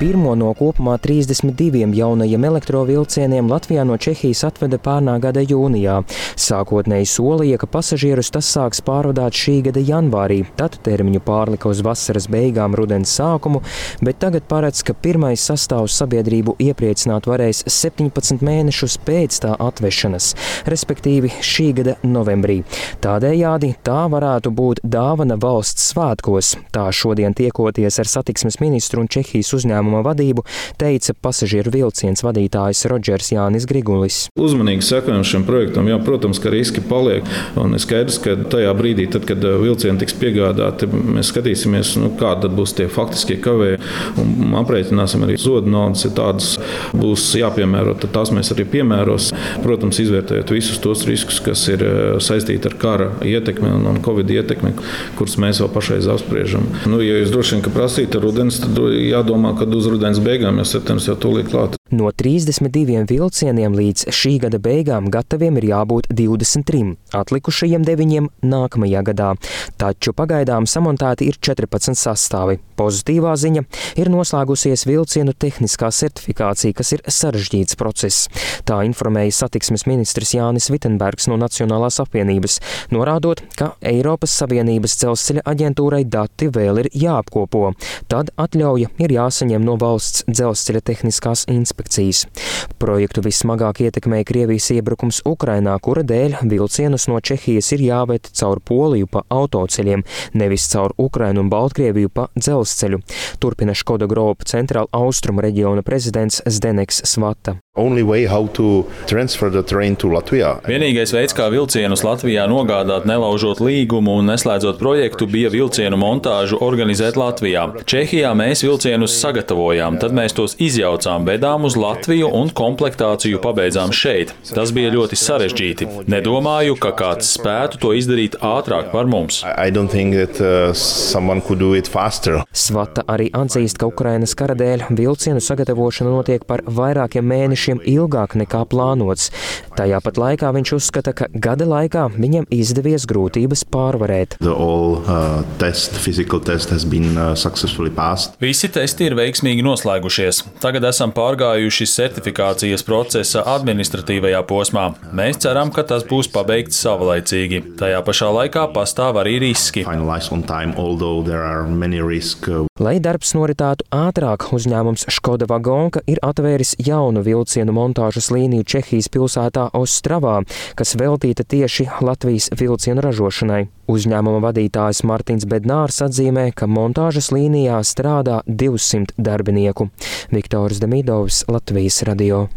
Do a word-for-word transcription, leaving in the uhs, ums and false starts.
Pirmo no kopumā trīsdesmit diviem jaunajiem elektrovilcieniem Latvijā no Čehijas atveda pērnā gada jūnijā. Sākotnēji solīja, ka pasažierus tas sāks pārvadāt šī gada janvārī, tad termiņu pārlika uz vasaras beigām rudens sākumu, bet tagad paredz, ka pirmais sastāvs sabiedrību iepriecināt varēs septiņpadsmit mēnešus pēc tā atvešanas, respektīvi šī gada novembrī. Tādējādi tā varētu būt dāvana valsts svētkos. Tā šodien tiekoties ar satiksmes ministru un Čehijas uzņēmuma vadību, teica pasažieru vilciens vadītājs Rodžers Jānis Grigulis. Uzmanīgi sekojam šim projektam, jā, protams, ka riski paliek, un ir skaidrs, ka tajā brīdī, tad, kad vilcieni tiks piegādāti, mēs skatīsimies, nu, kāda būs tie faktiskie kavēji, un aprēķināsim arī zodu naudas, ja tādas būs jāpiemēro, tad tās mēs arī piemēros, protams, izvērtējot visus tos riskus, kas ir saistīti ar kara ietekmi un covid ietekmi, kurus mēs vēl pašreiz apspriežam. Nu, ja jūs droši vien, ka prasītu rudens, tad jādomā, kad uz rudens beigām, jo septembris jau tūlīt klāt. No trīsdesmit diviem vilcieniem līdz šī gada beigām gataviem ir jābūt divdesmit trim, atlikušajiem deviņiem nākamajā gadā. Taču pagaidām samontēti ir četrpadsmit sastāvi. Pozitīvā ziņa ir noslēgusies vilcienu tehniskā certifikācija, kas ir sarežģīts process. Tā informēja satiksmes ministrs Jānis Vitenbergs no Nacionālās apvienības, norādot, ka Eiropas Savienības dzelzceļa aģentūrai dati vēl ir jāapkopo. Tad atļauja ir jāsaņem no valsts dzelzceļa tehniskās inspekcijas. Projektu vissmagāk ietekmēja Krievijas iebrukums Ukrainā, kura dēļ vilcienus no Čehijas ir jāved caur Poliju pa autoceļiem, nevis caur Ukrainu un Baltkrieviju pa dzelzceļu. Turpina Škoda Group centrāla austrumu reģiona prezidents Zdeneks Svata. Vienīgais veids, kā vilcienus Latvijā nogādāt, nelaužot līgumu un neslēdzot projektu, bija vilcienu montāžu organizēt Latvijā. Čehijā mēs vilcienus sagatavojām, tad mēs tos izjaucām, vedām uz Latviju un komplektāciju pabeidzām šeit. Tas bija ļoti sarežģīti. Nedomāju, ka kāds spētu to izdarīt ātrāk par mums. That, uh, Svata arī atzīst, ka Ukrainas kara dēļ vilcienu sagatavošana notiek par vairākiem mēnešiem ilgāk nekā plānots. Tajā pat laikā viņš uzskata, ka gada laikā viņam izdevies grūtības pārvarēt. All, uh, test, test been, uh, Visi testi ir veiksmīgi noslēgušies. Tagad esam pārgājuši certifikācijas procesa administratīvajā posmā. Mēs ceram, ka tas būs pabeigts savlaicīgi. Tajā pašā laikā pastāv arī riski. Time, risk. Lai darbs noritētu ātrāk, uzņēmums Škoda Vagonka ir atvēris jaunu vilcienu montāžas līniju Čehijas pilsētā Ostravā, kas veltīta tieši Latvijas vilcienu ražošanai. Uzņēmuma vadītājs Martins Bednārs atzīmē, ka montāžas līnijā strādā divsimt darbinieku. Viktors Demidovs, Latvijas radio.